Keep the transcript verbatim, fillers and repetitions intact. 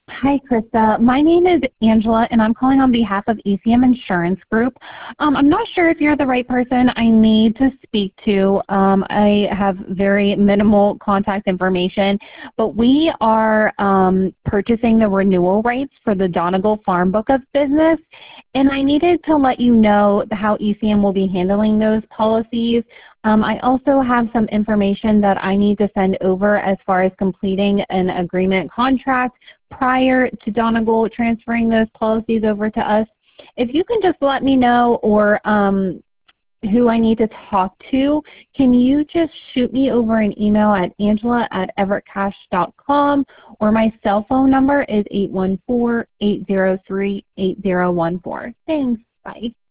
Hi, Krista. My name is Angela, and I'm calling on behalf of E C M Insurance Group. Um, I'm not sure if you're the right person I need to speak to. Um, I have very minimal contact information, but we are um, purchasing the renewal rights for the Donegal Farm Book of Business, and I needed to let you know how E C M will be handling those policies. Um, I also have some information that I need to send over as far as completing an agreement contract prior to Donegal transferring those policies over to us. If you can just let me know or um, who I need to talk to, can you just shoot me over an email at angela at everett cash dot com, or my cell phone number is eight one four, eight zero three, eight zero one four. Thanks. Bye.